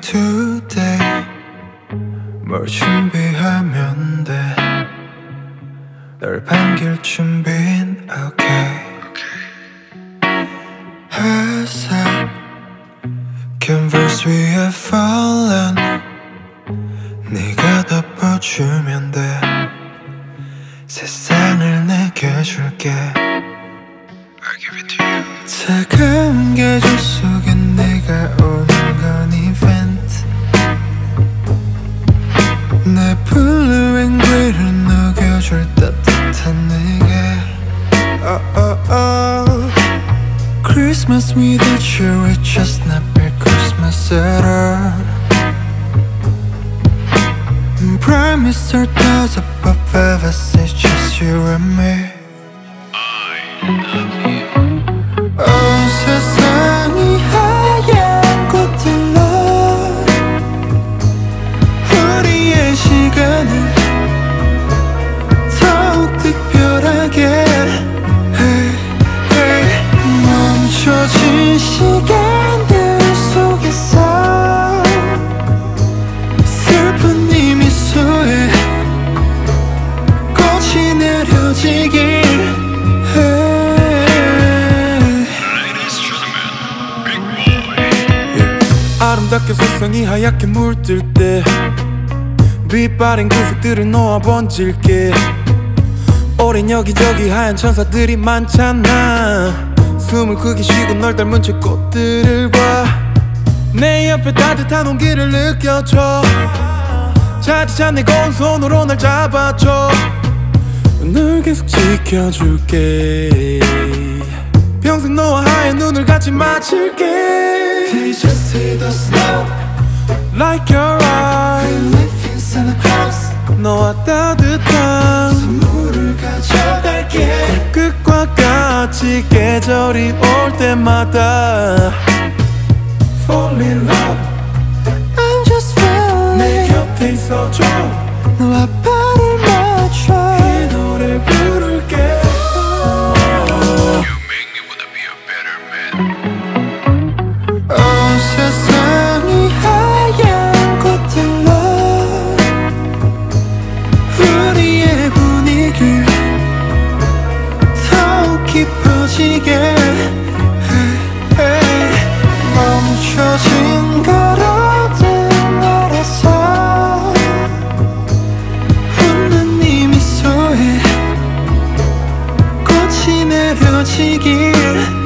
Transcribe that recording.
today? 뭘 준비하면 돼? 널 반길 준비는 okay. 회색 canvas 위에 fallen 네가 덮어주면 돼. 세상을 내게 줄게. I'll give it to you. 차가운 계절 속에 네가 오는 건 이벤트. 내 blue and green을 녹여줄 따뜻한 내게. Oh oh oh. Christmas without you it's just not be Christmas at all. Bright mistletoes above us, it's just you and me. I love you. 온 세상이 하얀 꽃들로 우리의 시간을 더욱 특별하게. hey, hey. 멈춰진 시간들 속에서 슬픈 이 미소에 꽃이 내려지길. 아름답게 세상이 하얗게 물들 때 빛바랜 그 색들을 놓아 번질게. 오랜 여기저기 하얀 천사들이 많잖아. 숨을 크게 쉬고 널 닮은 채 꽃들을 봐. 내 옆에 따뜻한 온기를 느껴줘. 차디찬 내 고운 손으로 날 잡아줘. 널 계속 지켜줄게. 평생 너와 하얀 눈을 같이 맞출게. Did you see the snow? Like your eyes. Life in Santa Claus. 너와 따뜻한 선물을 가져갈게. 끝과 같이 계절이 올 때마다 Fall in love. I'm just falling. 내 곁에 있어줘. 너와 발을 맞춰 이 노래 부를게. You make me wanna be a better man. 온 세상이 하얀 꽃들로 우리의 분위기를 더욱 깊어지게. hey, hey. 멈춰진 걸어든 날에서 웃는 이 미소에 꽃이 내려지길.